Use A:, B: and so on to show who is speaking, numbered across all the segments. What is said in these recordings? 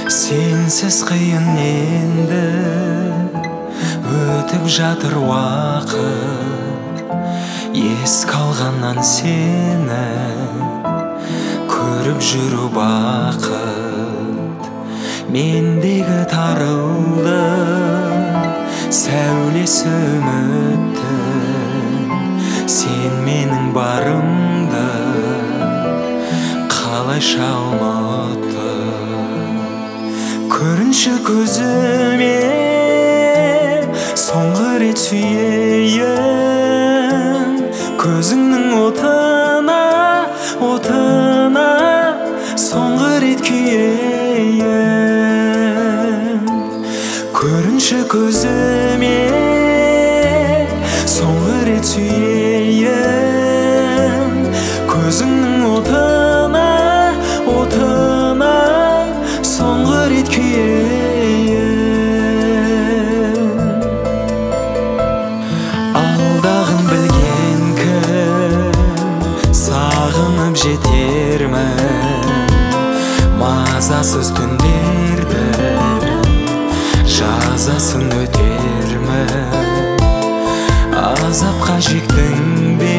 A: Sensiz қиын енді өтіп жатыр уақыт. Еске алғаннан сені көріп жүру бақыт. Мендегі тарылды сәулесі үміттің. Сен менің барымды қалайша ұмыттың. Көрінші көзіме соңғы рет сүйейін. Көзіңнің отына соңғы рет күйейін. Көрінші көзіме соңғы рет сүйейін. Көзіңнің отына соңғы рет күйейін. Алдағын білген кім сағынып жетермін. Мазасыз түндерді жазасын өтермін. Азапқа жектің бе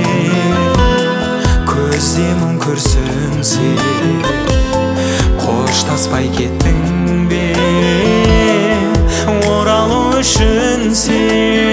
A: көздемін күрсінсе. Қоштаспай кеттің бе оралу үшін сен.